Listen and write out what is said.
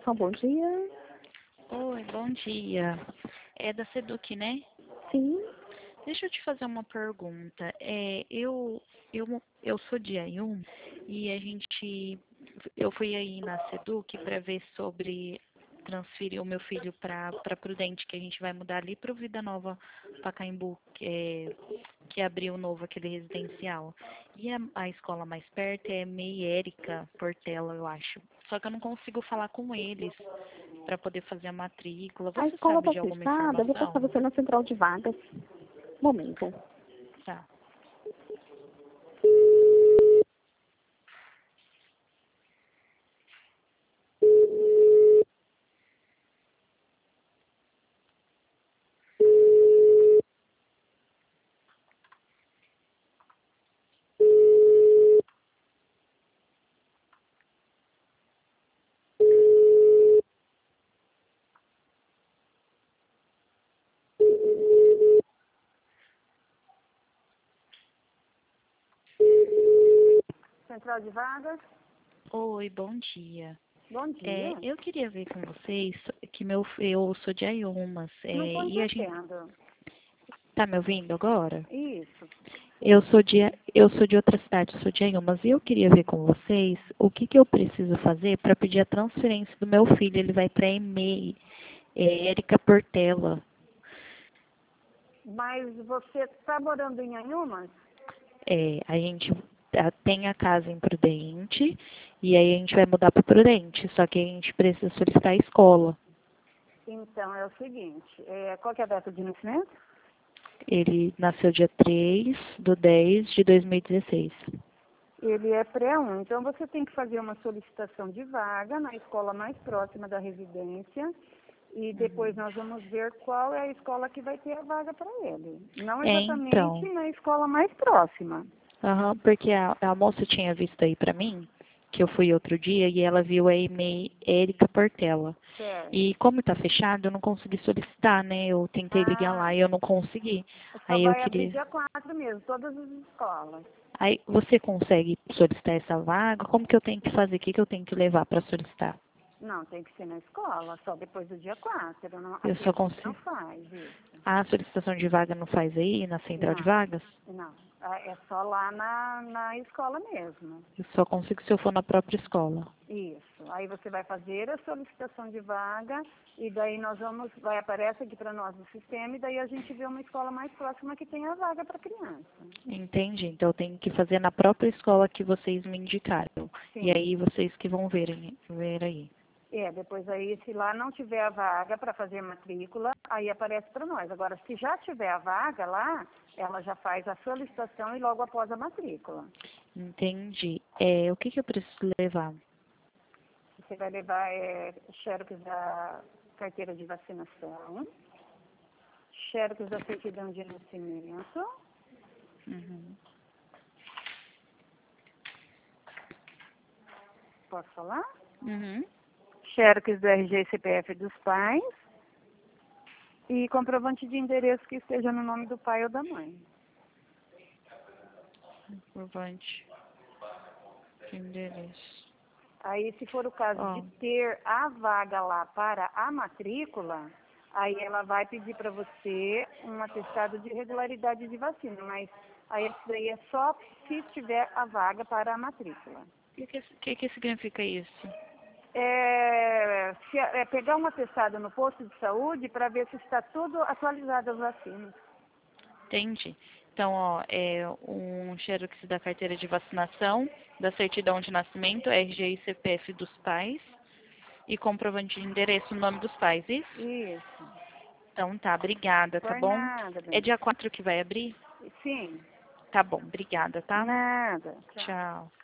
Educação, bom dia. Oi, bom dia. É da Seduc, né? Sim. Deixa eu te fazer uma pergunta. Eu sou de Ayum e eu fui aí na Seduc para ver sobre transferir o meu filho para Prudente, que a gente vai mudar ali para o Vida Nova Pacaembu, que abriu novo aquele residencial. E a escola mais perto é MEI Érica Portela, eu acho. Só que eu não consigo falar com eles para poder fazer a matrícula. A Você escola sabe está de alguma fechada, eu vou passar informação? você na central de vagas. Momento. Tá. Central de vagas, Oi, bom dia. bom dia. Eu queria ver com vocês que eu sou de Ayumas, Não estou e a gente entendendo. tá me ouvindo agora? Isso. Eu sou de outra cidade, sou de Ayumas, e eu queria ver com vocês o que que eu preciso fazer para pedir a transferência do meu filho. Ele vai para EMEI, Érica Portela. Mas você está morando em Anhumas? A gente tem a casa em Prudente e aí a gente vai mudar para Prudente, só que a gente precisa solicitar a escola. Então, é o seguinte, qual que é a data de nascimento? Ele nasceu dia 3/10/2016. Ele é pré-1, então você tem que fazer uma solicitação de vaga na escola mais próxima da residência e depois nós vamos ver qual é a escola que vai ter a vaga para ele. Não exatamente Então, na escola mais próxima. porque a moça tinha visto aí pra mim, que eu fui outro dia, e ela viu a e-mail Érica Portela. Certo. E como tá fechado, eu não consegui solicitar, né? Eu tentei ligar Ah, lá e eu não consegui. só Aí eu vai abrir queria. dia 4 mesmo, todas as escolas. Aí você consegue solicitar essa vaga? Como que eu tenho que fazer? O que que eu tenho que levar para solicitar? Não, tem que ser na escola, só depois do dia 4. Não, Eu aqui só a gente não consigo. faz isso. A solicitação de vaga não faz aí na central de Não, vagas? não. É só lá na escola mesmo. Eu só consigo se eu for na própria escola. Isso. Aí você vai fazer a solicitação de vaga e daí vai aparecer aqui para nós no sistema e daí a gente vê uma escola mais próxima que tenha vaga para criança. Entendi. Então eu tenho que fazer na própria escola que vocês me indicaram. E Sim. aí vocês que vão ver aí. Depois aí, se lá não tiver a vaga para fazer a matrícula, aí aparece para nós. Agora, se já tiver a vaga lá, ela já faz a solicitação e logo após a matrícula. Entendi. O que que eu preciso levar? Você vai levar xerox da carteira de vacinação, xerox da certidão de nascimento, Uhum. posso falar? Uhum. Xerox do RG e CPF dos pais e comprovante de endereço que esteja no nome do pai ou da mãe. Comprovante de endereço. Aí, se for o caso Ó, de ter a vaga lá para a matrícula, aí ela vai pedir para você um atestado de regularidade de vacina, mas aí isso daí é só se tiver a vaga para a matrícula. que significa isso? Pegar um atestado no posto de saúde para ver se está tudo atualizado as vacinas. Entendi. Então, ó, é um xerox da carteira de vacinação, da certidão de nascimento, RG e CPF dos pais e comprovante de endereço no nome dos pais, isso? Isso. Então tá, obrigada, tá Por bom? nada, É bem. dia 4 que vai abrir? Sim, Tá bom, obrigada, tá? nada. Tchau. Tchau.